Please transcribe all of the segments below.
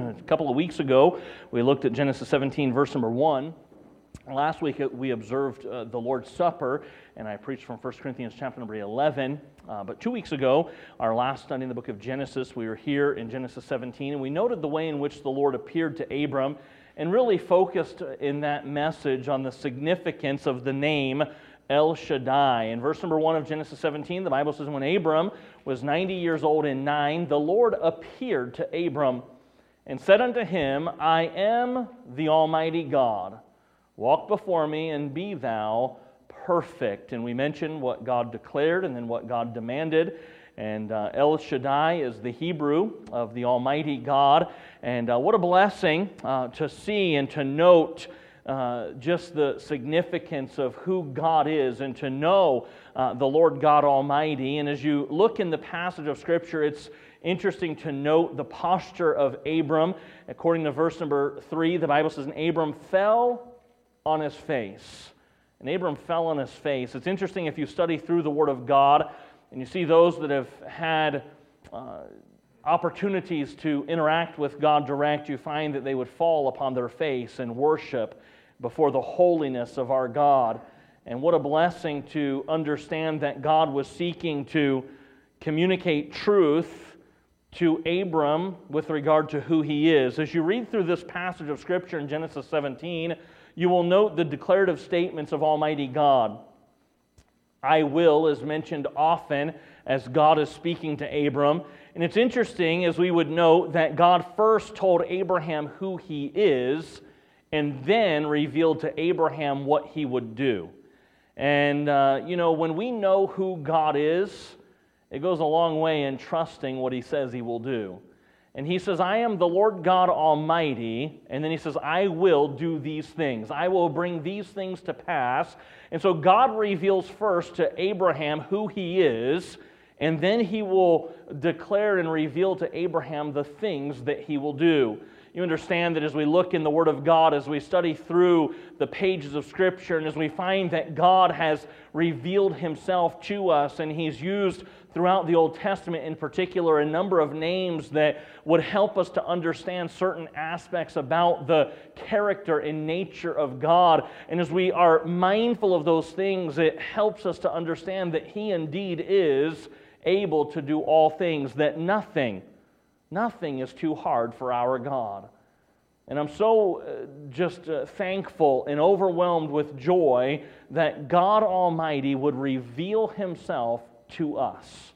A couple of weeks ago, we looked at Genesis 17, verse number 1. Last week, we observed the Lord's Supper, and I preached from 1 Corinthians chapter number 11. But 2 weeks ago, our last study in the book of Genesis, we were here in Genesis 17, and we noted the way in which the Lord appeared to Abram and really focused in that message on the significance of the name El Shaddai. In verse number 1 of Genesis 17, the Bible says, when Abram was 90 years old and 9, the Lord appeared to Abram and said unto him, I am the Almighty God. Walk before me and be thou perfect. And we mentioned what God declared and then what God demanded. And El Shaddai is the Hebrew of the Almighty God. And what a blessing to see and to note just the significance of who God is and to know the Lord God Almighty. And as you look in the passage of Scripture, it's interesting to note the posture of Abram. According to verse number 3, the Bible says, and Abram fell on his face. And Abram fell on his face. It's interesting if you study through the Word of God and you see those that have had opportunities to interact with God direct, you find that they would fall upon their face and worship before the holiness of our God. And what a blessing to understand that God was seeking to communicate truth to Abram with regard to who he is. As you read through this passage of Scripture in Genesis 17, you will note the declarative statements of Almighty God. I will is mentioned often as God is speaking to Abram. And it's interesting, as we would note, that God first told Abraham who he is and then revealed to Abraham what he would do. And, when we know who God is, it goes a long way in trusting what he says he will do. And he says, I am the Lord God Almighty. And then he says, I will do these things. I will bring these things to pass. And so God reveals first to Abraham who he is, and then he will declare and reveal to Abraham the things that he will do. You understand that as we look in the Word of God, as we study through the pages of Scripture, and as we find that God has revealed Himself to us, and He's used throughout the Old Testament in particular a number of names that would help us to understand certain aspects about the character and nature of God. And as we are mindful of those things, it helps us to understand that He indeed is able to do all things, that nothing is too hard for our God. And I'm so thankful and overwhelmed with joy that God Almighty would reveal Himself to us.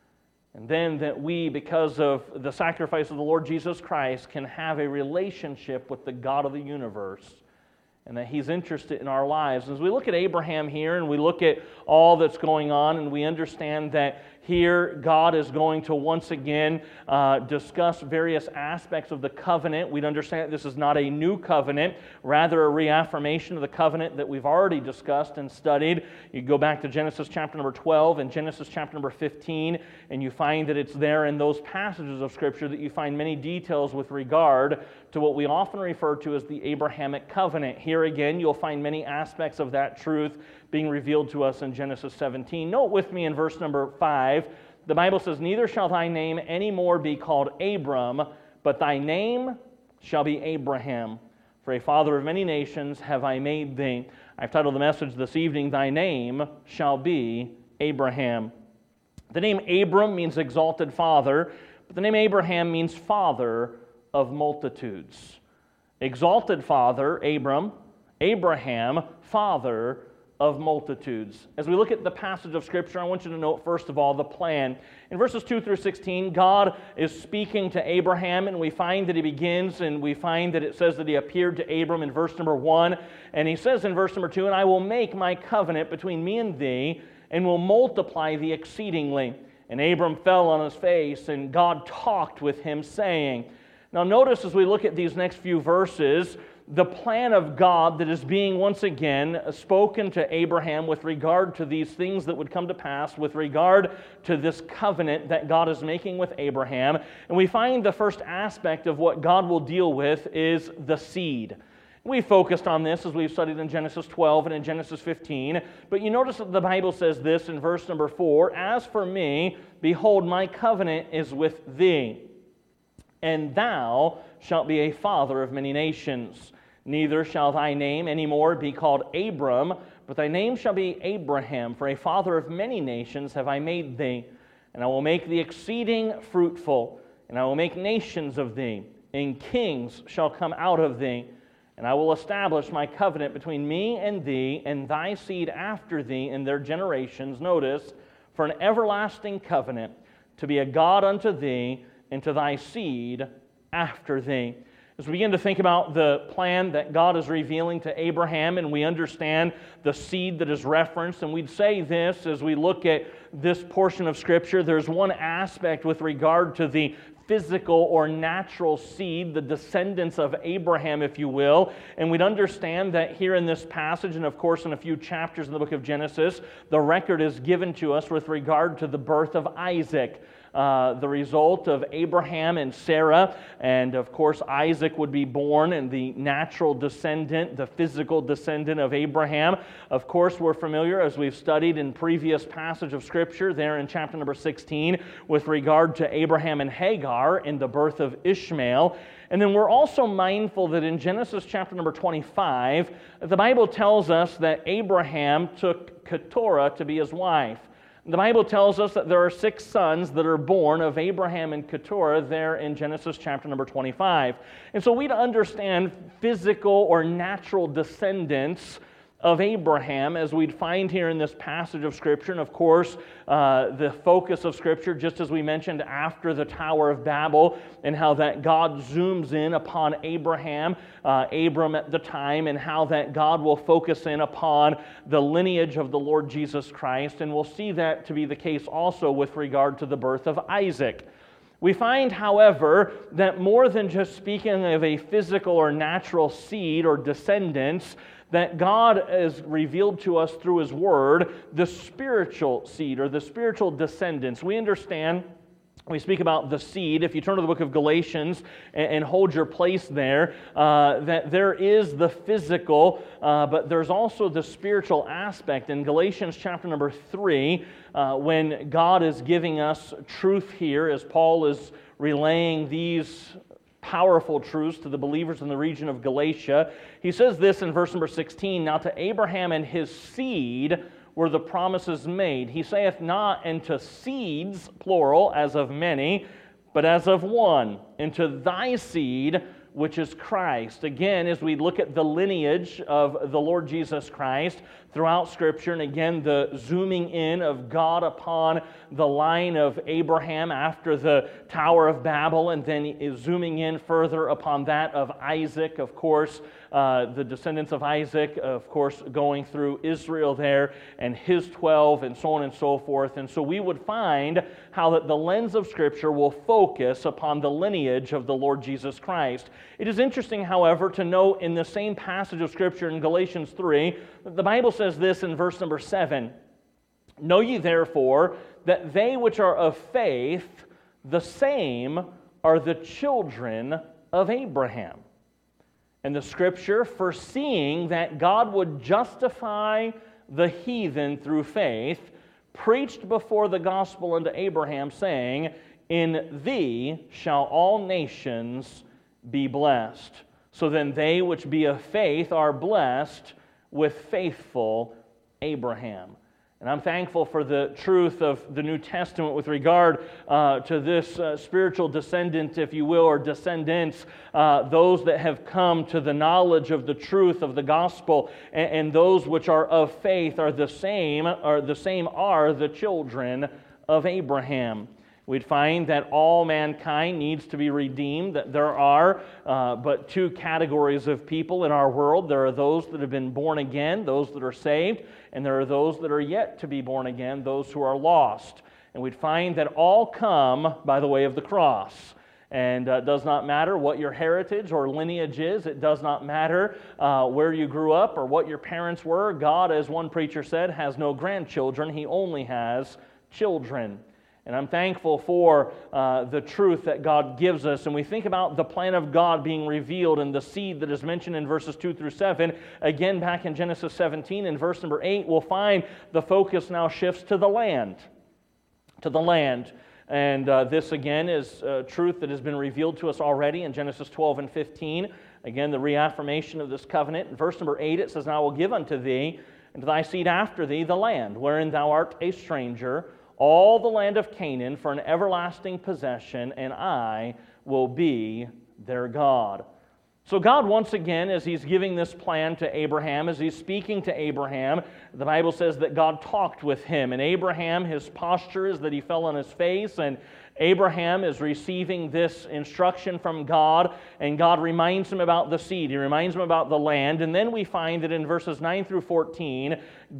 And then that we, because of the sacrifice of the Lord Jesus Christ, can have a relationship with the God of the universe, and that He's interested in our lives. As we look at Abraham here and we look at all that's going on, and we understand that here God is going to once again discuss various aspects of the covenant. We'd understand that this is not a new covenant, rather a reaffirmation of the covenant that we've already discussed and studied. You go back to Genesis chapter number 12 and Genesis chapter number 15, and you find that it's there in those passages of Scripture that you find many details with regard to what we often refer to as the Abrahamic covenant. Here again, you'll find many aspects of that truth being revealed to us in Genesis 17. Note with me in verse number 5, the Bible says, neither shall thy name any more be called Abram, but thy name shall be Abraham. For a father of many nations have I made thee. I've titled the message this evening, Thy name shall be Abraham. The name Abram means exalted father, but the name Abraham means father of multitudes. Exalted father, Abram, Abraham, father of multitudes. As we look at the passage of Scripture, I want you to note, first of all, the plan. In verses 2 through 16, God is speaking to Abraham, and we find that He begins, and we find that it says that He appeared to Abram in verse number 1, and He says in verse number 2, and I will make my covenant between me and thee, and will multiply thee exceedingly. And Abram fell on his face, and God talked with him, saying. Now notice as we look at these next few verses, the plan of God that is being once again spoken to Abraham with regard to these things that would come to pass, with regard to this covenant that God is making with Abraham. And we find the first aspect of what God will deal with is the seed. We focused on this as we've studied in Genesis 12 and in Genesis 15, but you notice that the Bible says this in verse number 4, as for me, behold, my covenant is with thee. and thou shalt be a father of many nations. Neither shall thy name any more be called Abram, but thy name shall be Abraham, for a father of many nations have I made thee. And I will make thee exceeding fruitful, and I will make nations of thee, and kings shall come out of thee. And I will establish my covenant between me and thee, and thy seed after thee in their generations, notice, for an everlasting covenant, to be a God unto thee, and to thy seed after thee. As we begin to think about the plan that God is revealing to Abraham, and we understand the seed that is referenced, and we'd say this as we look at this portion of Scripture, there's one aspect with regard to the physical or natural seed, the descendants of Abraham, if you will, and we'd understand that here in this passage, and of course in a few chapters in the book of Genesis, the record is given to us with regard to the birth of Isaac. The result of Abraham and Sarah, and of course Isaac would be born, and the natural descendant, the physical descendant of Abraham. Of course, we're familiar, as we've studied in previous passage of Scripture there in chapter number 16, with regard to Abraham and Hagar in the birth of Ishmael. And then we're also mindful that in Genesis chapter number 25, the Bible tells us that Abraham took Keturah to be his wife. The Bible tells us that there are 6 sons that are born of Abraham and Keturah there in Genesis chapter number 25. And so we understand physical or natural descendants of Abraham, as we'd find here in this passage of Scripture. And of course, the focus of Scripture, just as we mentioned after the Tower of Babel, and how that God zooms in upon Abraham, Abram at the time, and how that God will focus in upon the lineage of the Lord Jesus Christ. And we'll see that to be the case also with regard to the birth of Isaac. We find, however, that more than just speaking of a physical or natural seed or descendants, that God has revealed to us through His Word the spiritual seed or the spiritual descendants. We understand, we speak about the seed, if you turn to the book of Galatians and hold your place there, that there is the physical, but there's also the spiritual aspect. In Galatians chapter number 3, when God is giving us truth here, as Paul is relaying these powerful truths to the believers in the region of Galatia, he says this in verse number 16, "Now to Abraham and his seed were the promises made. He saith not, and to seeds, plural, as of many, but as of one, and to thy seed, which is Christ." Again, as we look at the lineage of the Lord Jesus Christ throughout Scripture, and again, the zooming in of God upon the line of Abraham after the Tower of Babel, and then is zooming in further upon that of Isaac, of course, the descendants of Isaac, of course, going through Israel there, and his 12, and so on and so forth. And so we would find how that the lens of Scripture will focus upon the lineage of the Lord Jesus Christ. It is interesting, however, to note in the same passage of Scripture in Galatians 3, that the Bible says this in verse number 7, "Know ye therefore that they which are of faith, the same are the children of Abraham." And the Scripture, foreseeing that God would justify the heathen through faith, preached before the gospel unto Abraham, saying, "In thee shall all nations be blessed." So then they which be of faith are blessed with faithful Abraham. And I'm thankful for the truth of the New Testament with regard to this spiritual descendant, if you will, or descendants, those that have come to the knowledge of the truth of the gospel, and those which are of faith are the same are the children of Abraham. We'd find that all mankind needs to be redeemed, that there are but 2 categories of people in our world. There are those that have been born again, those that are saved, and there are those that are yet to be born again, those who are lost. And we'd find that all come by the way of the cross. And it does not matter what your heritage or lineage is. It does not matter where you grew up or what your parents were. God, as one preacher said, has no grandchildren. He only has children. And I'm thankful for the truth that God gives us. And we think about the plan of God being revealed and the seed that is mentioned in verses 2 through 7. Again, back in Genesis 17, in verse number 8, we'll find the focus now shifts to the land. To the land. And this, again, is truth that has been revealed to us already in Genesis 12 and 15. Again, the reaffirmation of this covenant. In verse number 8, it says, "And I will give unto thee and to thy seed after thee the land, wherein thou art a stranger, all the land of Canaan for an everlasting possession, and I will be their God." So God, once again, as He's giving this plan to Abraham, as He's speaking to Abraham, the Bible says that God talked with him. And Abraham, his posture is that he fell on his face, and Abraham is receiving this instruction from God, and God reminds him about the seed. He reminds him about the land. And then we find that in verses 9 through 14,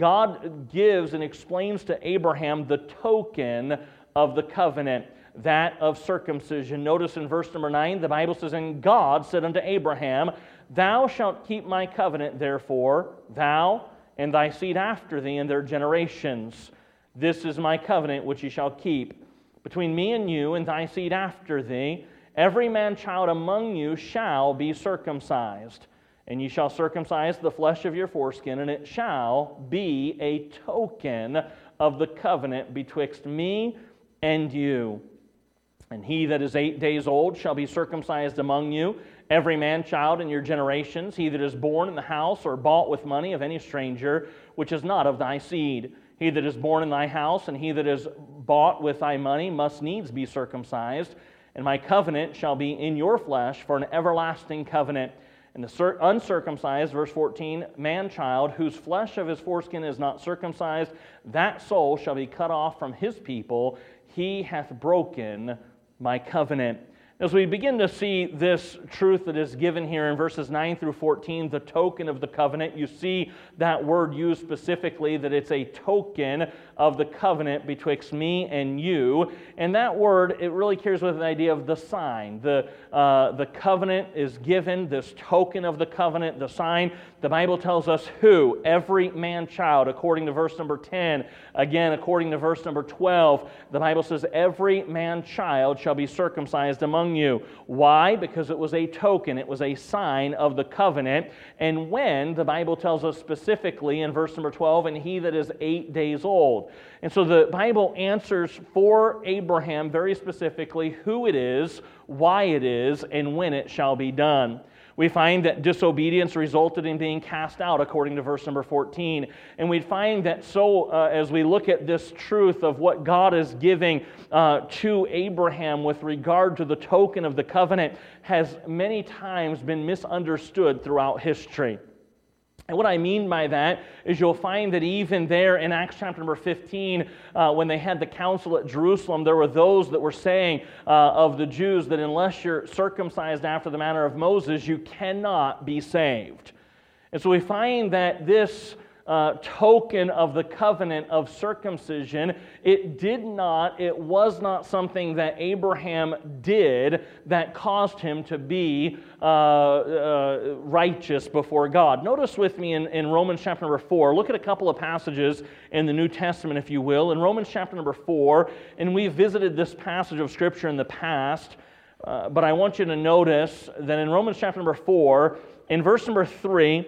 God gives and explains to Abraham the token of the covenant, that of circumcision. Notice in verse number 9, the Bible says, "And God said unto Abraham, Thou shalt keep my covenant, therefore, thou and thy seed after thee in their generations. This is my covenant which ye shall keep. Between me and you and thy seed after thee, every man-child among you shall be circumcised. And ye shall circumcise the flesh of your foreskin, and it shall be a token of the covenant betwixt me and you. And he that is 8 days old shall be circumcised among you, every man-child in your generations, he that is born in the house or bought with money of any stranger, which is not of thy seed. He that is born in thy house and he that is bought with thy money must needs be circumcised. And my covenant shall be in your flesh for an everlasting covenant. And the uncircumcised," verse 14, "man-child, whose flesh of his foreskin is not circumcised, that soul shall be cut off from his people. He hath broken my covenant." As we begin to see this truth that is given here in verses 9 through 14, the token of the covenant, you see that word used specifically, that it's a token of the covenant betwixt me and you. And that word, it really carries with the idea of the sign. The covenant is given, this token of the covenant, the sign. The Bible tells us who? Every man-child, according to verse number 10. Again, according to verse number 12, the Bible says, "Every man-child shall be circumcised among you." Why? Because it was a token, it was a sign of the covenant. And when, the Bible tells us specifically in verse number 12, "And he that is 8 days old." And so the Bible answers for Abraham very specifically who it is, why it is, and when it shall be done. We find that disobedience resulted in being cast out, according to verse number 14. And we find that as we look at this truth of what God is giving to Abraham with regard to the token of the covenant, has many times been misunderstood throughout history. And what I mean by that is you'll find that even there in Acts chapter number 15, when they had the council at Jerusalem, there were those that were saying of the Jews that unless you're circumcised after the manner of Moses, you cannot be saved. And so we find that this token of the covenant of circumcision, it was not something that Abraham did that caused him to be righteous before God. Notice with me in Romans chapter number 4, look at a couple of passages in the New Testament, if you will. In Romans chapter number 4, and we've visited this passage of Scripture in the past, but I want you to notice that in Romans chapter number 4, in verse number 3,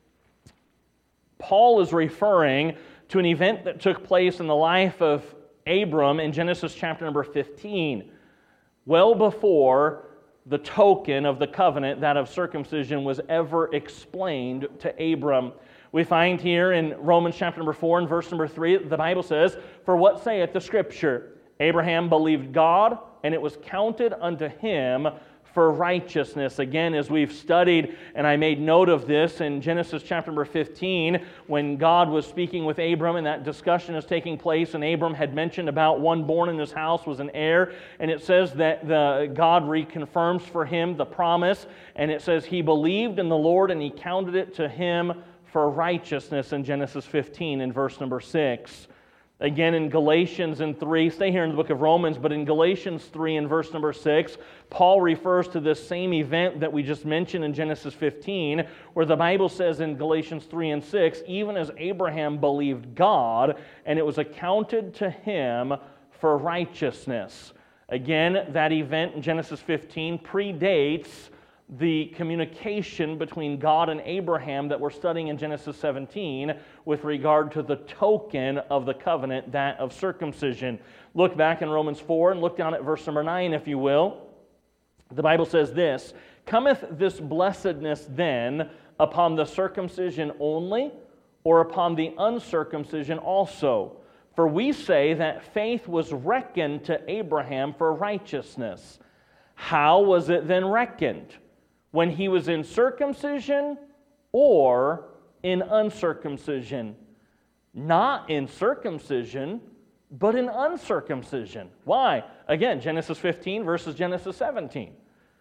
Paul is referring to an event that took place in the life of Abram in Genesis chapter number 15, well before the token of the covenant, that of circumcision, was ever explained to Abram. We find here in Romans chapter number 4 and verse number 3, the Bible says, "For what saith the Scripture? Abraham believed God, and it was counted unto him for righteousness." Again, as we've studied, and I made note of this in Genesis chapter number 15, when God was speaking with Abram, and that discussion is taking place, and Abram had mentioned about one born in his house was an heir, and it says that God reconfirms for him the promise, and it says he believed in the Lord, and he counted it to him for righteousness in Genesis 15 in verse number 6. Again, in Galatians 3, stay here in the book of Romans, but in Galatians 3 and verse number 6, Paul refers to this same event that we just mentioned in Genesis 15, where the Bible says in Galatians 3 and 6, "Even as Abraham believed God, and it was accounted to him for righteousness." Again, that event in Genesis 15 predates the communication between God and Abraham that we're studying in Genesis 17 with regard to the token of the covenant, that of circumcision. Look back in Romans 4 and look down at verse number 9, if you will. The Bible says this, "Cometh this blessedness then upon the circumcision only, or upon the uncircumcision also? For we say that faith was reckoned to Abraham for righteousness. How was it then reckoned? When he was in circumcision or in uncircumcision? Not in circumcision, but in uncircumcision." Why? Again, Genesis 15 versus Genesis 17.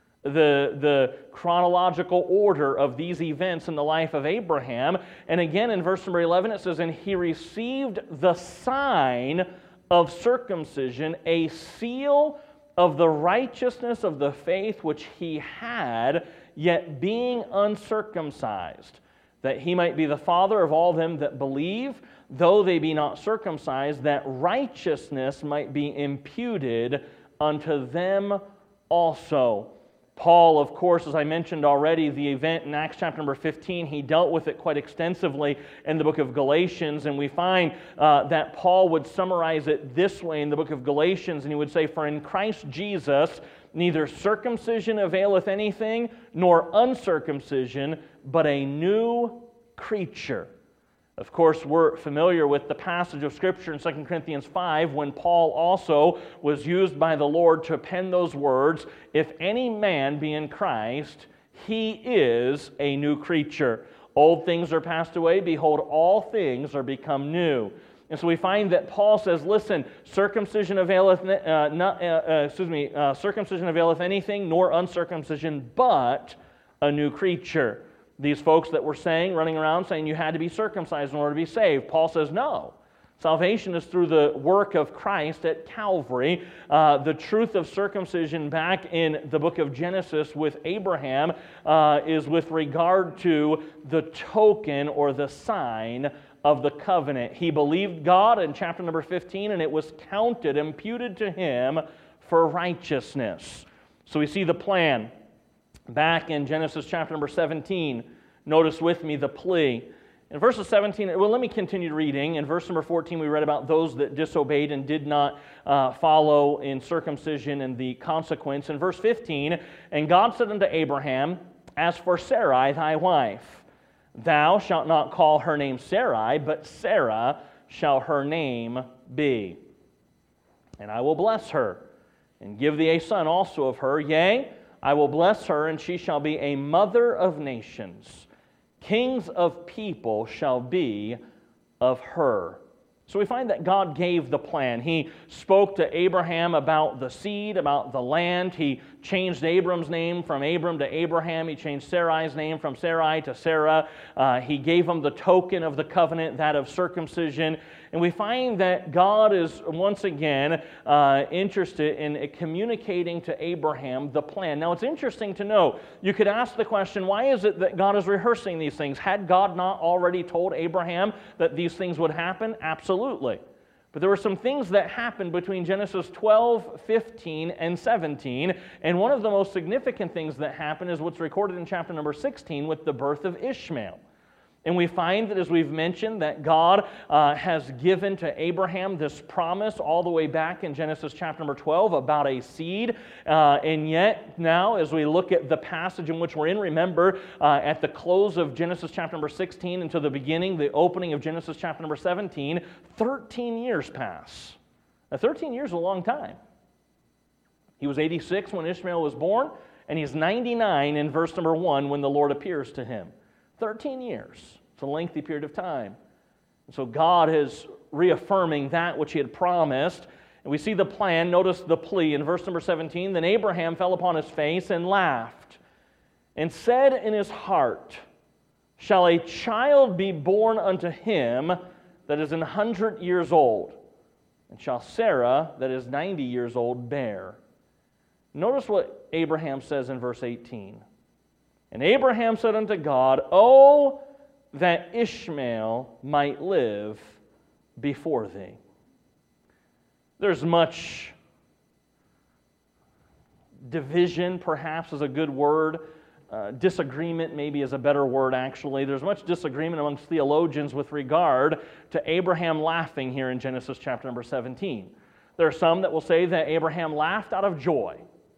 The chronological order of these events in the life of Abraham. And again, in verse number 11, it says, "And he received the sign of circumcision, a seal of the righteousness of the faith which he had, yet being uncircumcised, that he might be the father of all them that believe, though they be not circumcised, that righteousness might be imputed unto them also." Paul, of course, as I mentioned already, the event in Acts chapter number 15, he dealt with it quite extensively in the book of Galatians, and we find that Paul would summarize it this way in the book of Galatians, and he would say, "For in Christ Jesus neither circumcision availeth anything, nor uncircumcision, but a new creature." Of course, we're familiar with the passage of Scripture in 2 Corinthians 5 when Paul also was used by the Lord to pen those words, "If any man be in Christ, he is a new creature. Old things are passed away, behold, all things are become new." And so we find that Paul says, listen, circumcision availeth circumcision availeth anything, nor uncircumcision, but a new creature. These folks that were running around saying you had to be circumcised in order to be saved. Paul says, no. Salvation is through the work of Christ at Calvary. The truth of circumcision back in the book of Genesis with Abraham is with regard to the token or the sign of the covenant. He believed God in chapter number 15, and it was counted, imputed to him for righteousness. So we see the plan. Back in Genesis chapter number 17, notice with me the plea. In verses 17, well, let me continue reading. In verse number 14, we read about those that disobeyed and did not follow in circumcision and the consequence. In verse 15, "And God said unto Abraham, As for Sarai thy wife, thou shalt not call her name Sarai, but Sarah shall her name be. And I will bless her, and give thee a son also of her. Yea, I will bless her, and she shall be a mother of nations. Kings of people shall be of her." So we find that God gave the plan. He spoke to Abraham about the seed, about the land. He changed Abram's name from Abram to Abraham. He changed Sarai's name from Sarai to Sarah. He gave him the token of the covenant, that of circumcision. And we find that God is once again interested in communicating to Abraham the plan. Now it's interesting to know, you could ask the question, why is it that God is rehearsing these things? Had God not already told Abraham that these things would happen? Absolutely. But there were some things that happened between Genesis 12, 15, and 17, and one of the most significant things that happened is what's recorded in chapter number 16 with the birth of Ishmael. And we find that, as we've mentioned, that God has given to Abraham this promise all the way back in Genesis chapter number 12 about a seed. And yet now, as we look at the passage in which we're in, remember at the close of Genesis chapter number 16 until the beginning, the opening of Genesis chapter number 17, 13 years pass. Now, 13 years is a long time. He was 86 when Ishmael was born, and he's 99 in verse number 1 when the Lord appears to him. 13 years. It's a lengthy period of time. And so God is reaffirming that which He had promised. And we see the plan. Notice the plea in verse number 17. "Then Abraham fell upon his face and laughed, and said in his heart, Shall a child be born unto him that is 100 years old? And shall Sarah, that is 90 years old, bear?" Notice what Abraham says in verse 18. "And Abraham said unto God, Oh, that Ishmael might live before thee." There's much division, perhaps is a good word, disagreement maybe is a better word actually. There's much disagreement amongst theologians with regard to Abraham laughing here in Genesis chapter number 17. There are some that will say that Abraham laughed out of joy.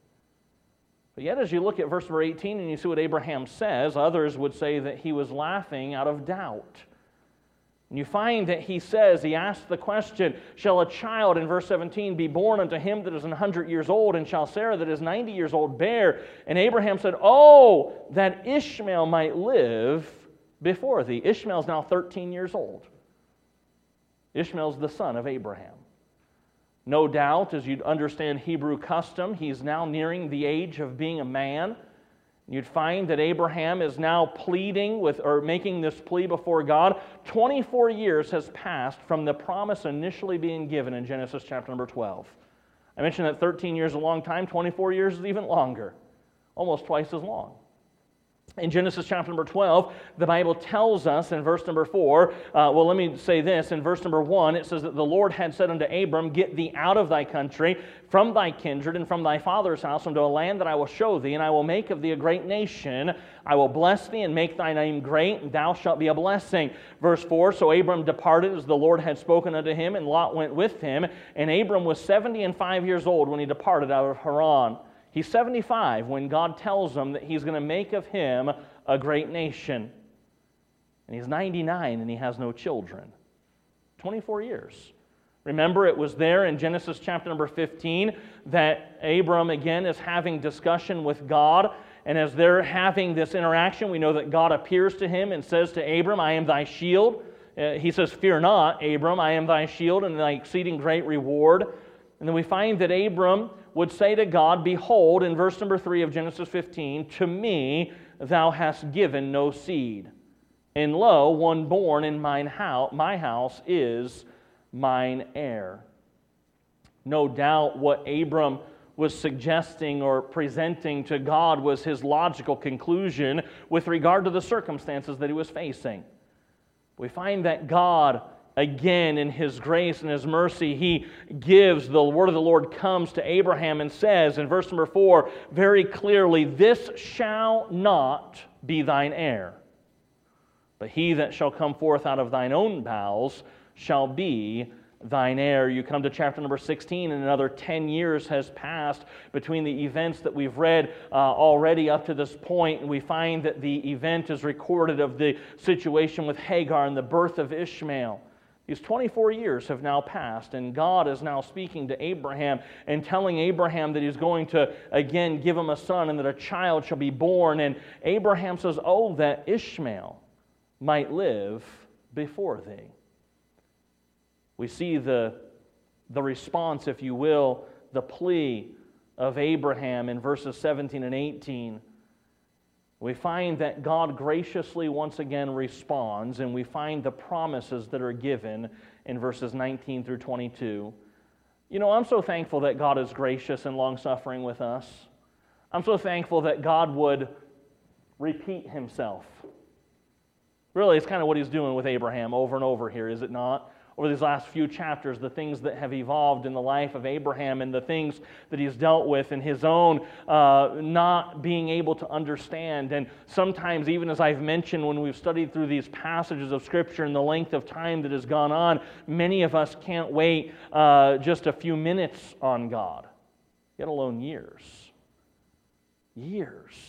But yet as you look at verse number 18 and you see what Abraham says, others would say that he was laughing out of doubt. And you find that he asks the question, shall a child, in verse 17, be born unto him that is 100 years old, and shall Sarah that is 90 years old bear? And Abraham said, oh, that Ishmael might live before thee. Ishmael is now 13 years old. Ishmael is the son of Abraham. No doubt, as you'd understand Hebrew custom, he's now nearing the age of being a man. You'd find that Abraham is now pleading with, or making this plea before God. 24 years has passed from the promise initially being given in Genesis chapter number 12. I mentioned that 13 years is a long time, 24 years is even longer, almost twice as long. In Genesis chapter number 12, the Bible tells us in verse number 4, let me say this. In verse number 1, it says that the Lord had said unto Abram, get thee out of thy country, from thy kindred, and from thy father's house, unto a land that I will show thee, and I will make of thee a great nation. I will bless thee, and make thy name great, and thou shalt be a blessing. Verse 4, so Abram departed as the Lord had spoken unto him, and Lot went with him. And Abram was 75 years old when he departed out of Haran. He's 75 when God tells him that he's going to make of him a great nation. And he's 99 and he has no children. 24 years. Remember, it was there in Genesis chapter number 15 that Abram again is having discussion with God. And as they're having this interaction, we know that God appears to him and says to Abram, I am thy shield. He says, fear not, Abram, I am thy shield and thy exceeding great reward. And then we find that Abram would say to God, behold, in verse number 3 of Genesis 15, to me thou hast given no seed. And lo, one born in my house is mine heir. No doubt what Abram was suggesting or presenting to God was his logical conclusion with regard to the circumstances that he was facing. We find that God, again, in His grace and His mercy, He gives, the word of the Lord comes to Abraham and says in verse number 4 very clearly, this shall not be thine heir, but he that shall come forth out of thine own bowels shall be thine heir. You come to chapter number 16 and another 10 years has passed between the events that we've read already up to this point, and we find that the event is recorded of the situation with Hagar and the birth of Ishmael. These 24 years have now passed, and God is now speaking to Abraham and telling Abraham that He's going to, again, give him a son and that a child shall be born. And Abraham says, oh, that Ishmael might live before thee. We see the response, if you will, the plea of Abraham in verses 17 and 18. We find that God graciously once again responds, and we find the promises that are given in verses 19 through 22. You know, I'm so thankful that God is gracious and long-suffering with us. I'm so thankful that God would repeat Himself. Really, it's kind of what He's doing with Abraham over and over here, is it not? Over these last few chapters, the things that have evolved in the life of Abraham and the things that he's dealt with in his own not being able to understand. And sometimes, even as I've mentioned when we've studied through these passages of Scripture and the length of time that has gone on, many of us can't wait just a few minutes on God, let alone years. Years.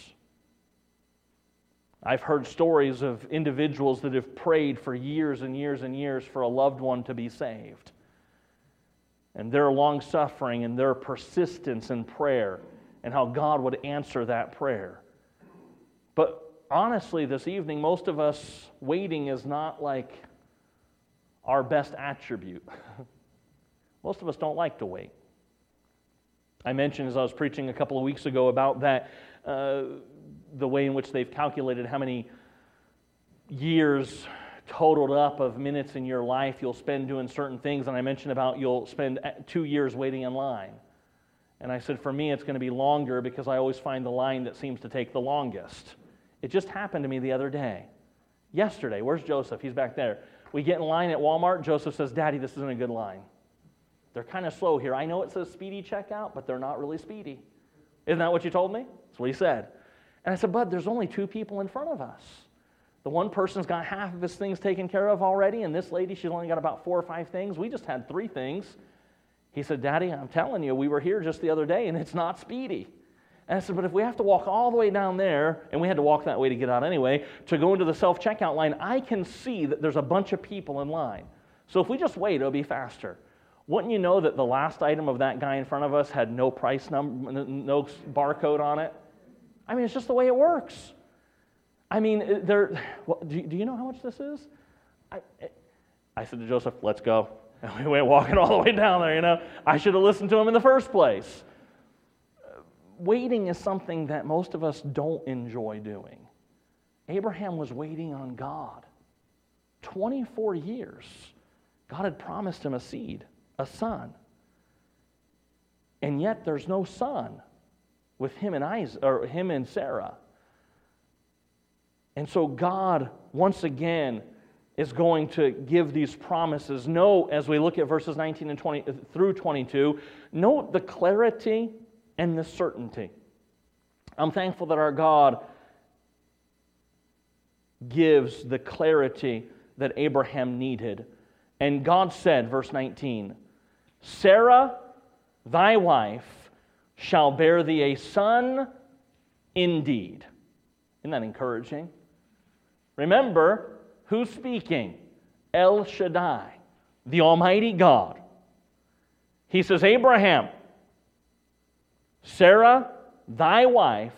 I've heard stories of individuals that have prayed for years and years and years for a loved one to be saved. And their long-suffering and their persistence in prayer and how God would answer that prayer. But honestly, this evening, most of us waiting is not like our best attribute. Most of us don't like to wait. I mentioned as I was preaching a couple of weeks ago about that the way in which they've calculated how many years totaled up of minutes in your life you'll spend doing certain things, and I mentioned about you'll spend 2 years waiting in line. And I said, for me, it's going to be longer because I always find the line that seems to take the longest. It just happened to me the other day. Yesterday, where's Joseph? He's back there. We get in line at Walmart. Joseph says, Daddy, this isn't a good line. They're kind of slow here. I know it says speedy checkout, but they're not really speedy. Isn't that what you told me? That's what he said. And I said, Bud, there's only 2 people in front of us. The one person's got half of his things taken care of already, and this lady, she's only got about 4 or 5 things. We just had 3 things. He said, Daddy, I'm telling you, we were here just the other day, and it's not speedy. And I said, but if we have to walk all the way down there, and we had to walk that way to get out anyway, to go into the self-checkout line, I can see that there's a bunch of people in line. So if we just wait, it'll be faster. Wouldn't you know that the last item of that guy in front of us had no price number, no barcode on it? I mean, it's just the way it works. I mean, do you know how much this is? I said to Joseph, let's go. And we went walking all the way down there, I should have listened to him in the first place. Waiting is something that most of us don't enjoy doing. Abraham was waiting on God. 24 years. God had promised him a seed, a son. And yet there's no son with him and Isaac, or him and Sarah. And so God, once again, is going to give these promises. Note, as we look at verses 19 and 20 through 22, note the clarity and the certainty. I'm thankful that our God gives the clarity that Abraham needed. And God said, verse 19, Sarah, thy wife, shall bear thee a son indeed. Isn't that encouraging? Remember, who's speaking? El Shaddai, the Almighty God. He says, Abraham, Sarah, thy wife,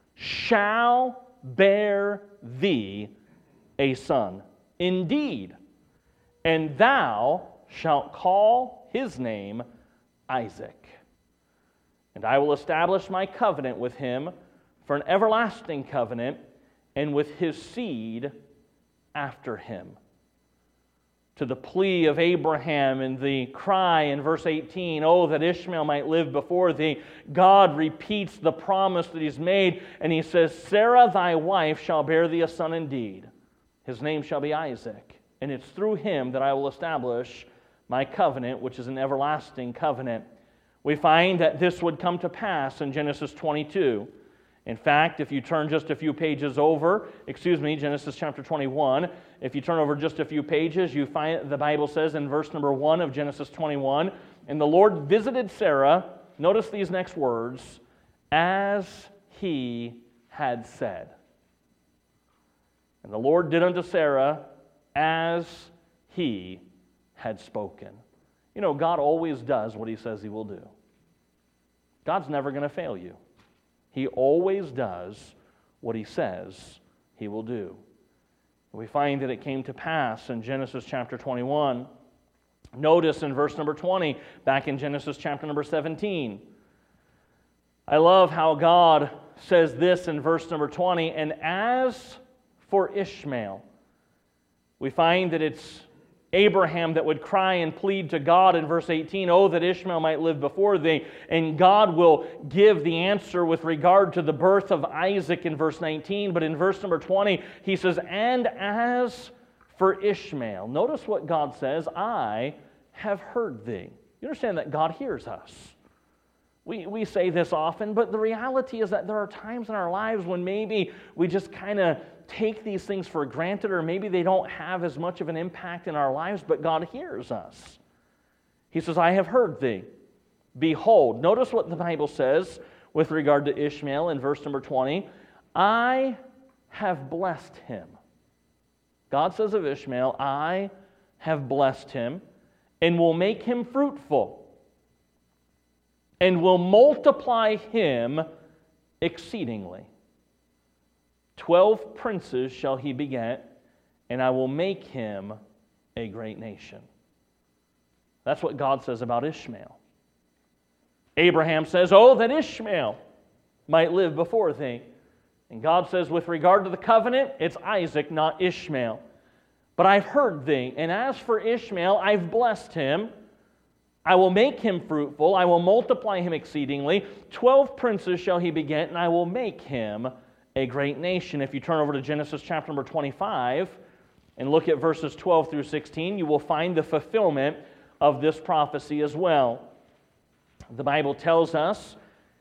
shall bear thee a son indeed, and thou shalt call his name Isaac. And I will establish my covenant with him for an everlasting covenant, and with his seed after him. To the plea of Abraham and the cry in verse 18, oh, that Ishmael might live before thee, God repeats the promise that he's made, and he says, Sarah, thy wife, shall bear thee a son indeed. His name shall be Isaac, and it's through him that I will establish my covenant, which is an everlasting covenant. We find that this would come to pass in Genesis 22. In fact, if you turn just a few pages over, Genesis chapter 21, if you turn over just a few pages, you find the Bible says in verse number 1 of Genesis 21, and the Lord visited Sarah, notice these next words, as he had said. And the Lord did unto Sarah as he had spoken. God always does what he says he will do. God's never going to fail you. He always does what he says he will do. We find that it came to pass in Genesis chapter 21. Notice in verse number 20, back in Genesis chapter number 17. I love how God says this in verse number 20, and as for Ishmael, we find that it's Abraham that would cry and plead to God in verse 18, oh, that Ishmael might live before thee. And God will give the answer with regard to the birth of Isaac in verse 19. But in verse number 20, he says, and as for Ishmael, notice what God says, I have heard thee. You understand that God hears us. We say this often, but the reality is that there are times in our lives when maybe we just kind of take these things for granted, or maybe they don't have as much of an impact in our lives, but God hears us. He says, I have heard thee. Behold, notice what the Bible says with regard to Ishmael in verse number 20. I have blessed him. God says of Ishmael, I have blessed him, and will make him fruitful, and will multiply him exceedingly. 12 princes shall he beget, and I will make him a great nation. That's what God says about Ishmael. Abraham says, oh, that Ishmael might live before thee. And God says, with regard to the covenant, it's Isaac, not Ishmael. But I've heard thee, and as for Ishmael, I've blessed him. I will make him fruitful, I will multiply him exceedingly. 12 princes shall he beget, and I will make him a great nation. If you turn over to Genesis chapter number 25 and look at verses 12 through 16, you will find the fulfillment of this prophecy as well. The Bible tells us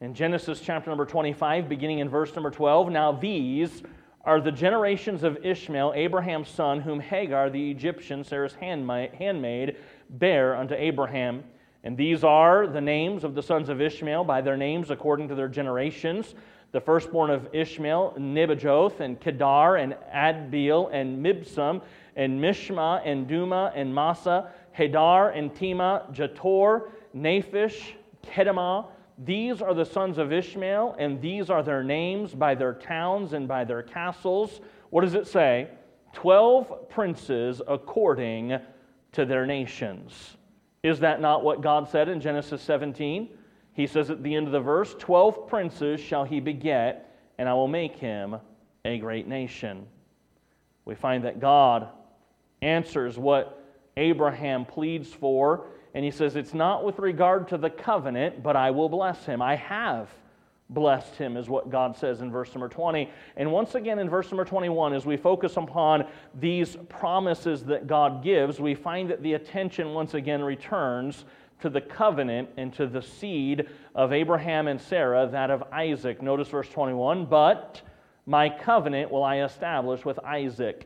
In Genesis chapter number 25, beginning in verse number 12, now these are the generations of Ishmael, Abraham's son, whom Hagar the Egyptian, Sarah's handmaid, bare unto Abraham. And these are the names of the sons of Ishmael by their names according to their generations. The firstborn of Ishmael, Nebajoth, and Kedar, and Adbeel, and Mibsam, and Mishma, and Duma, and Massa, Hadar, and Tema, Jator, Naphish, Kedemah. These are the sons of Ishmael, and these are their names by their towns and by their castles. What does it say? 12 princes according to their nations. Is that not what God said in Genesis 17? He says at the end of the verse, 12 princes shall he beget, and I will make him a great nation. We find that God answers what Abraham pleads for, and he says, it's not with regard to the covenant, but I will bless him. I have blessed him, is what God says in verse number 20. And once again in verse number 21, as we focus upon these promises that God gives, we find that the attention once again returns to the covenant and to the seed of Abraham and Sarah, that of Isaac. Notice verse 21, but my covenant will I establish with Isaac,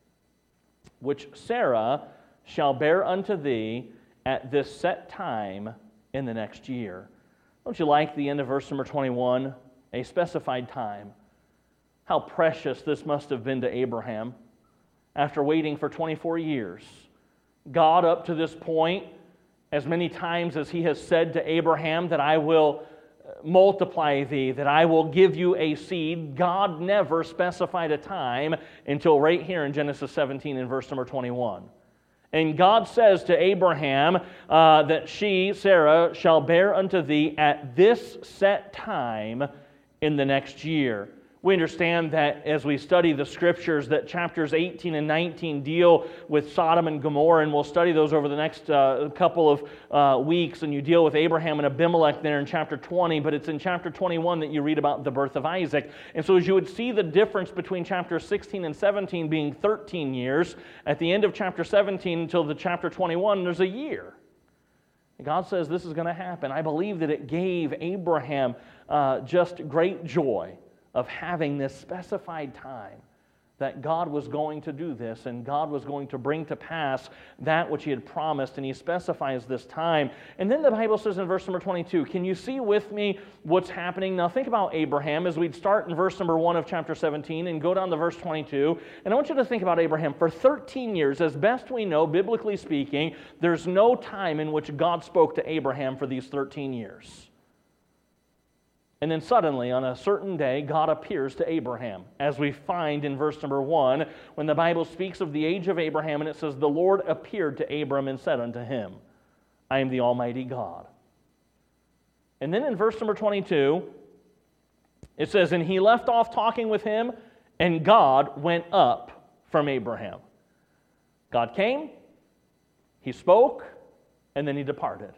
which Sarah shall bear unto thee at this set time in the next year. Don't you like the end of verse number 21? A specified time. How precious this must have been to Abraham after waiting for 24 years. God, up to this point, as many times as he has said to Abraham that I will multiply thee, that I will give you a seed, God never specified a time until right here in Genesis 17 in verse number 21. And God says to Abraham that she, Sarah, shall bear unto thee at this set time in the next year. We understand that as we study the Scriptures that chapters 18 and 19 deal with Sodom and Gomorrah, and we'll study those over the next couple of weeks, and you deal with Abraham and Abimelech there in chapter 20, but it's in chapter 21 that you read about the birth of Isaac. And so as you would see the difference between chapters 16 and 17 being 13 years, at the end of chapter 17 until the chapter 21, there's a year. And God says this is going to happen. I believe that it gave Abraham just great joy of having this specified time that God was going to do this and God was going to bring to pass that which he had promised, and he specifies this time. And then the Bible says in verse number 22, can you see with me what's happening? Now think about Abraham as we'd start in verse number 1 of chapter 17 and go down to verse 22. And I want you to think about Abraham. For 13 years, as best we know, biblically speaking, there's no time in which God spoke to Abraham for these 13 years. And then suddenly, on a certain day, God appears to Abraham, as we find in verse number 1, when the Bible speaks of the age of Abraham, and it says, the Lord appeared to Abram and said unto him, I am the Almighty God. And then in verse number 22, it says, and he left off talking with him, and God went up from Abraham. God came, he spoke, and then he departed.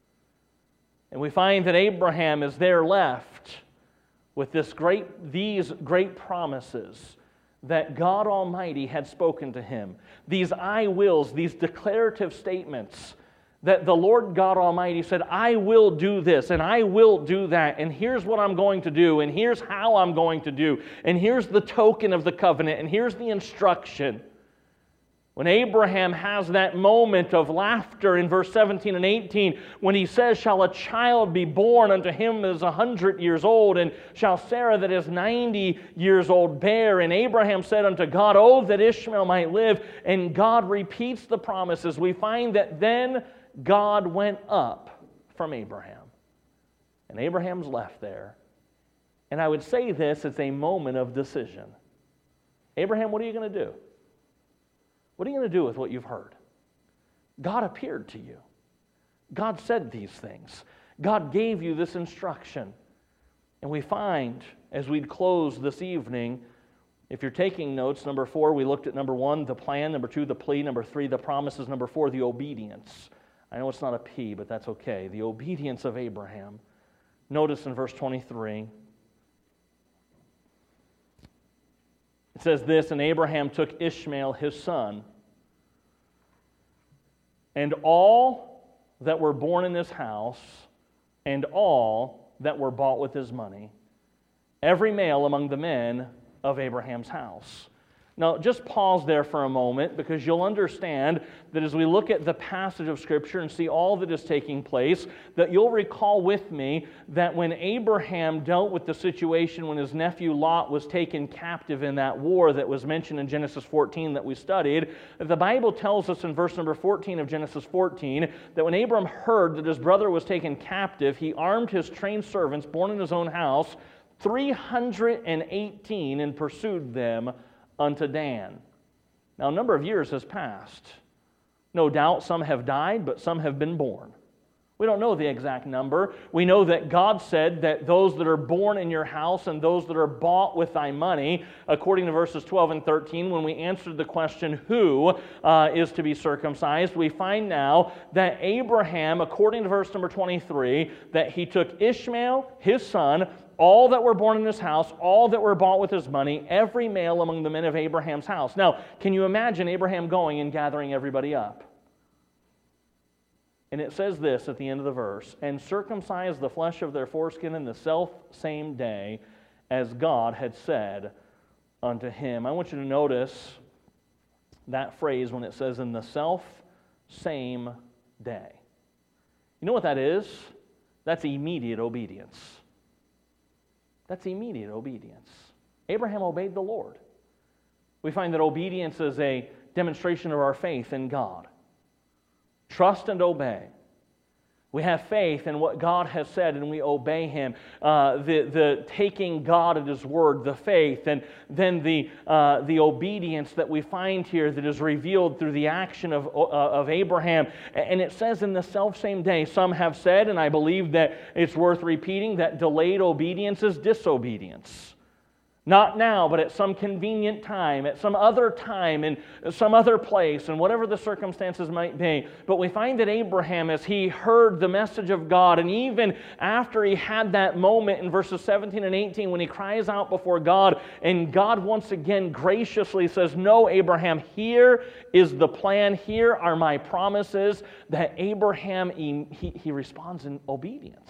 And we find that Abraham is there left with these great promises that God Almighty had spoken to him. These I wills, these declarative statements that the Lord God Almighty said, I will do this and I will do that, and here's what I'm going to do, and here's how I'm going to do, and here's the token of the covenant, and here's the instruction. When Abraham has that moment of laughter in verse 17 and 18, when he says, shall a child be born unto him that is 100 years old, and shall Sarah that is 90 years old bear? And Abraham said unto God, oh, that Ishmael might live. And God repeats the promises. We find that then God went up from Abraham. And Abraham's left there. And I would say this, it's a moment of decision. Abraham, what are you going to do? What are you going to do with what you've heard? God appeared to you. God said these things. God gave you this instruction. And we find, as we close this evening, if you're taking notes, number 4, we looked at number 1, the plan, number 2, the plea, number 3, the promises, number 4, the obedience. I know it's not a P, but that's okay. The obedience of Abraham. Notice in verse 23, it says this, and Abraham took Ishmael his son, and all that were born in this house, and all that were bought with his money, every male among the men of Abraham's house. Now, just pause there for a moment, because you'll understand that as we look at the passage of Scripture and see all that is taking place, that you'll recall with me that when Abraham dealt with the situation when his nephew Lot was taken captive in that war that was mentioned in Genesis 14 that we studied, the Bible tells us in verse number 14 of Genesis 14 that when Abram heard that his brother was taken captive, he armed his trained servants born in his own house, 318, and pursued them unto Dan. Now, a number of years has passed. No doubt some have died, but some have been born. We don't know the exact number. We know that God said that those that are born in your house and those that are bought with thy money, according to verses 12 and 13, when we answered the question, who is to be circumcised, we find now that Abraham, according to verse number 23, that he took Ishmael, his son, all that were born in his house, all that were bought with his money, every male among the men of Abraham's house. Now, can you imagine Abraham going and gathering everybody up? And it says this at the end of the verse, and circumcised the flesh of their foreskin in the self-same day, as God had said unto him. I want you to notice that phrase when it says in the self-same day. You know what that is? That's immediate obedience. That's immediate obedience. Abraham obeyed the Lord. We find that obedience is a demonstration of our faith in God. Trust and obey. We have faith in what God has said and we obey Him. The taking God at His word, the faith, and then the obedience that we find here that is revealed through the action of Abraham. And it says in the selfsame day, some have said, and I believe that it's worth repeating, that delayed obedience is disobedience. Not now, but at some convenient time, at some other time, in some other place, and whatever the circumstances might be. But we find that Abraham, as he heard the message of God, and even after he had that moment in verses 17 and 18, when he cries out before God, and God once again graciously says, no, Abraham, here is the plan, here are my promises, that Abraham, he responds in obedience.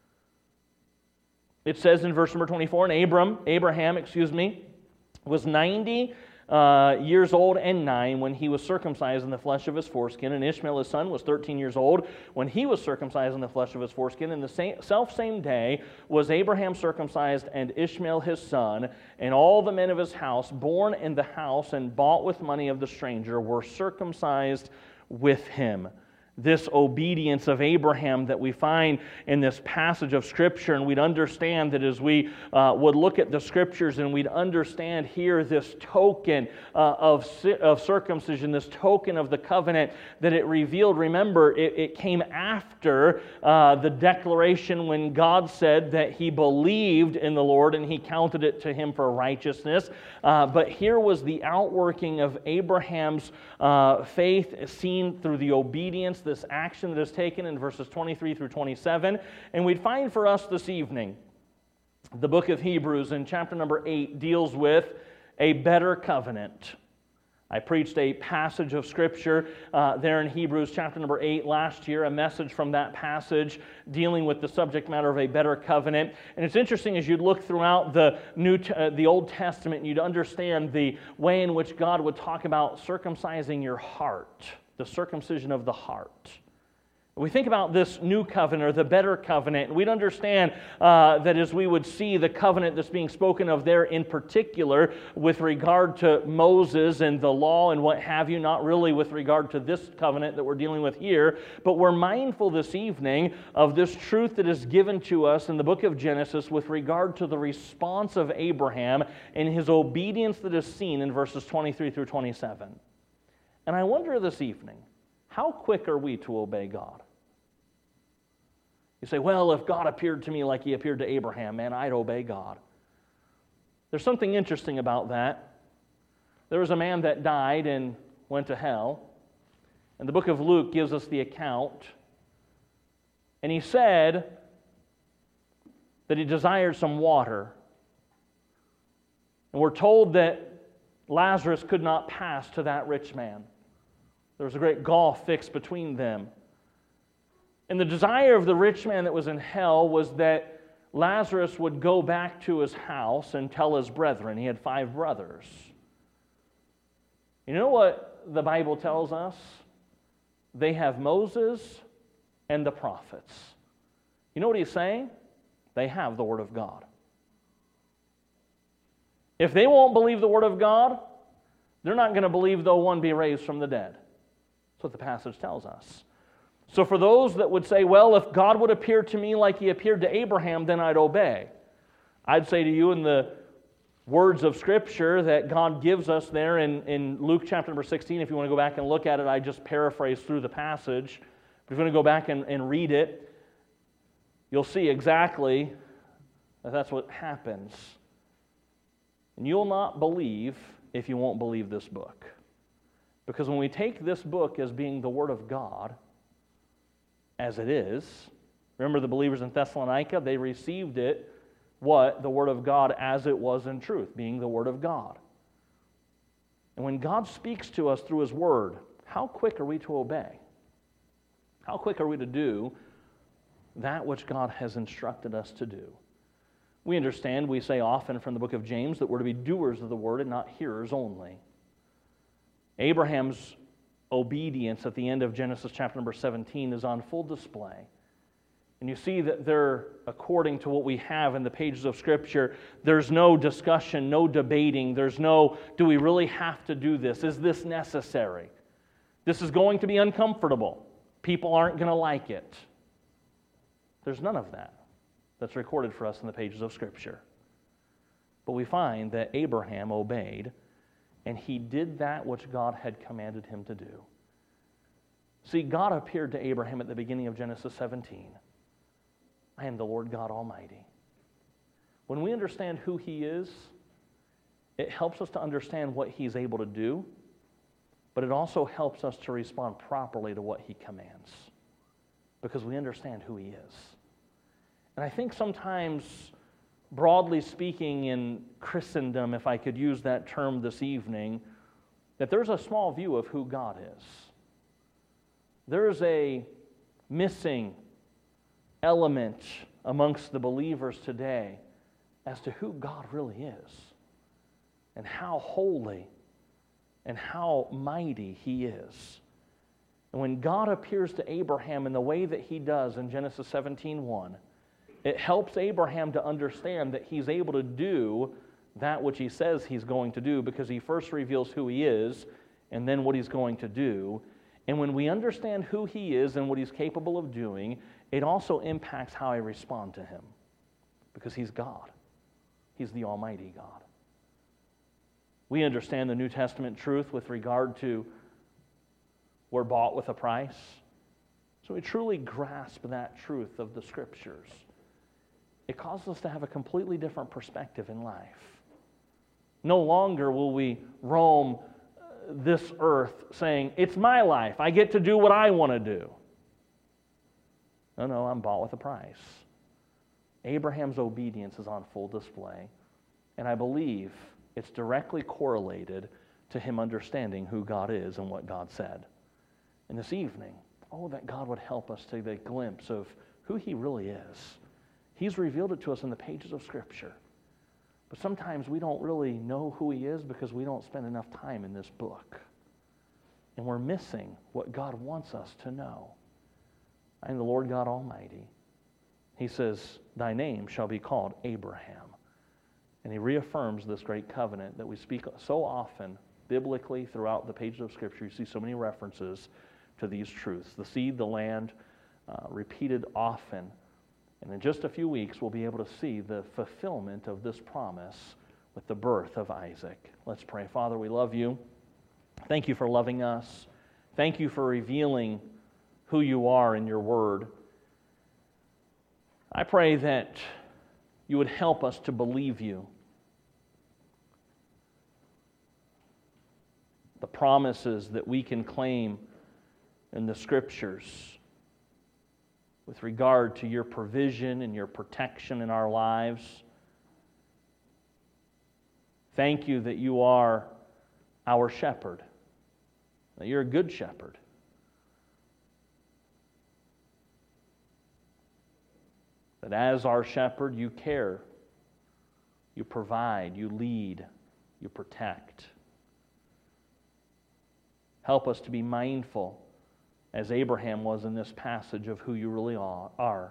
It says in verse number 24, and Abraham, was 90 years old and 9 when he was circumcised in the flesh of his foreskin, and Ishmael his son was 13 years old when he was circumcised in the flesh of his foreskin. In the selfsame day was Abraham circumcised, and Ishmael his son, and all the men of his house, born in the house and bought with money of the stranger, were circumcised with him. This obedience of Abraham that we find in this passage of Scripture, and we'd understand that as we would look at the Scriptures and we'd understand here this token of circumcision, this token of the covenant that it revealed. Remember, it came after the declaration when God said that he believed in the Lord and he counted it to him for righteousness. But here was the outworking of Abraham's faith seen through the obedience, this action that is taken in verses 23 through 27. And we'd find for us this evening, the book of Hebrews in chapter number 8 deals with a better covenant. I preached a passage of Scripture there in Hebrews chapter number 8 last year, a message from that passage dealing with the subject matter of a better covenant. And it's interesting as you'd look throughout the Old Testament, you'd understand the way in which God would talk about circumcising your heart, the circumcision of the heart. We think about this new covenant or the better covenant, and we'd understand that as we would see the covenant that's being spoken of there in particular with regard to Moses and the law and what have you, not really with regard to this covenant that we're dealing with here, but we're mindful this evening of this truth that is given to us in the book of Genesis with regard to the response of Abraham and his obedience that is seen in verses 23 through 27. And I wonder this evening, how quick are we to obey God? You say, well, if God appeared to me like he appeared to Abraham, man, I'd obey God. There's something interesting about that. There was a man that died and went to hell. And the book of Luke gives us the account. And he said that he desired some water. And we're told that Lazarus could not pass to that rich man. There was a great gulf fixed between them. And the desire of the rich man that was in hell was that Lazarus would go back to his house and tell his brethren. He had 5 brothers. You know what the Bible tells us? They have Moses and the prophets. You know what he's saying? They have the Word of God. If they won't believe the Word of God, they're not going to believe though one be raised from the dead. That's what the passage tells us. So for those that would say, well, if God would appear to me like He appeared to Abraham, then I'd obey. I'd say to you in the words of Scripture that God gives us there in Luke chapter number 16, if you want to go back and look at it, I just paraphrase through the passage. But if you want to go back and read it, you'll see exactly that that's what happens. And you'll not believe if you won't believe this book. Because when we take this book as being the Word of God, as it is, remember the believers in Thessalonica, they received it, what? The Word of God as it was in truth, being the Word of God. And when God speaks to us through His Word, how quick are we to obey? How quick are we to do that which God has instructed us to do? We understand, we say often from the book of James, that we're to be doers of the Word and not hearers only. Abraham's obedience at the end of Genesis chapter number 17 is on full display. And you see that there, according to what we have in the pages of Scripture, there's no discussion, no debating, there's no, do we really have to do this? Is this necessary? This is going to be uncomfortable. People aren't going to like it. There's none of that that's recorded for us in the pages of Scripture. But we find that Abraham obeyed, and he did that which God had commanded him to do. See, God appeared to Abraham at the beginning of Genesis 17. I am the Lord God Almighty. When we understand who He is, it helps us to understand what He's able to do, but it also helps us to respond properly to what He commands, because we understand who He is. And I think sometimes, broadly speaking in Christendom, if I could use that term this evening, that there's a small view of who God is. There's a missing element amongst the believers today as to who God really is and how holy and how mighty He is. And when God appears to Abraham in the way that He does in Genesis 17:1, it helps Abraham to understand that he's able to do that which he says he's going to do, because he first reveals who he is and then what he's going to do. And when we understand who he is and what he's capable of doing, it also impacts how I respond to him, because he's God. He's the Almighty God. We understand the New Testament truth with regard to we're bought with a price. So we truly grasp that truth of the Scriptures. It causes us to have a completely different perspective in life. No longer will we roam this earth saying, it's my life, I get to do what I want to do. No, I'm bought with a price. Abraham's obedience is on full display, and I believe it's directly correlated to him understanding who God is and what God said. And this evening, that God would help us to get a glimpse of who He really is. He's revealed it to us in the pages of Scripture. But sometimes we don't really know who He is because we don't spend enough time in this book. And we're missing what God wants us to know. I am the Lord God Almighty. He says, thy name shall be called Abraham. And He reaffirms this great covenant that we speak so often biblically throughout the pages of Scripture. You see so many references to these truths. The seed, the land, repeated often. And in just a few weeks, we'll be able to see the fulfillment of this promise with the birth of Isaac. Let's pray. Father, we love You. Thank You for loving us. Thank You for revealing who You are in Your Word. I pray that You would help us to believe You. The promises that we can claim in the Scriptures with regard to Your provision and Your protection in our lives. Thank You that You are our shepherd, that You're a good shepherd. that as our shepherd, you care, you provide, you lead, you protect. Help us to be mindful, as Abraham was in this passage, of who you really are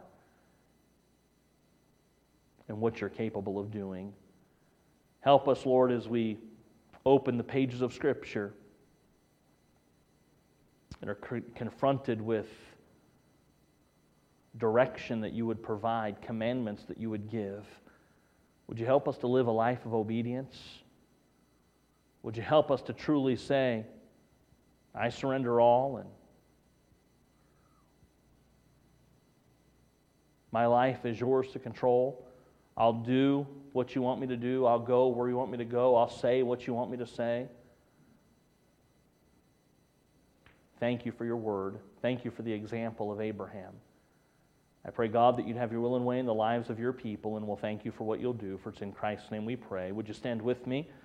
and what you're capable of doing. Help us, Lord, as we open the pages of Scripture and are confronted with direction that you would provide, commandments that you would give. Would you help us to live a life of obedience? Would you help us to truly say, I surrender all, and my life is yours to control. I'll do what you want me to do. I'll go where you want me to go. I'll say what you want me to say. Thank you for your word. Thank you for the example of Abraham. I pray, God, that you'd have your will and way in the lives of your people, and we'll thank you for what you'll do. For it's in Christ's name we pray. Would you stand with me?